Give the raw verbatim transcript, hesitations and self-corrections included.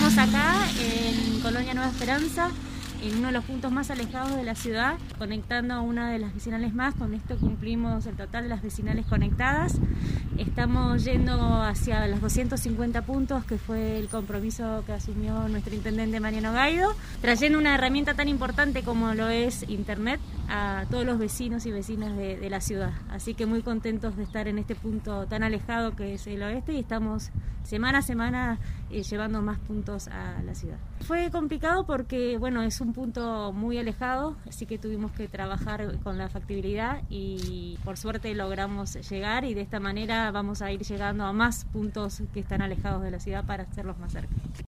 Estamos acá en Colonia Nueva Esperanza, en uno de los puntos más alejados de la ciudad, conectando a una de las vecinales más. Con esto cumplimos el total de las vecinales conectadas. Estamos yendo hacia los doscientos cincuenta puntos, que fue el compromiso que asumió nuestro intendente Mariano Gaido, trayendo una herramienta tan importante como lo es Internet a todos los vecinos y vecinas de, de la ciudad. Así que muy contentos de estar en este punto tan alejado que es el oeste, y estamos semana a semana eh, llevando más puntos a la ciudad. Fue complicado porque, bueno, es un punto muy alejado, así que tuvimos que trabajar con la factibilidad y por suerte logramos llegar, y de esta manera vamos a ir llegando a más puntos que están alejados de la ciudad para hacerlos más cerca.